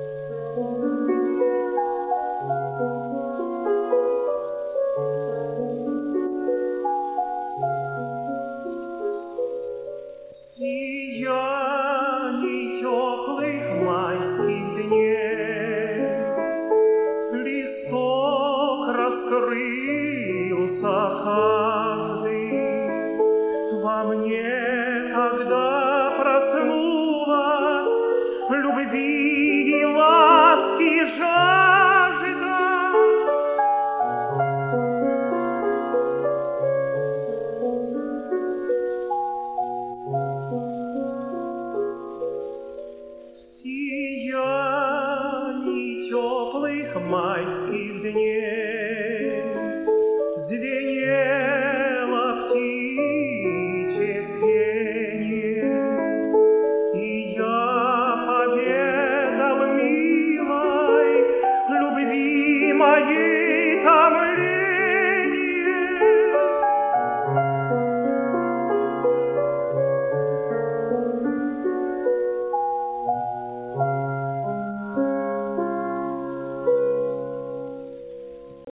В сиянии теплых майских дней листок раскрылся каждый. Во мне тогда проснулась любви и ласки жажда. В сиянии теплых майских дней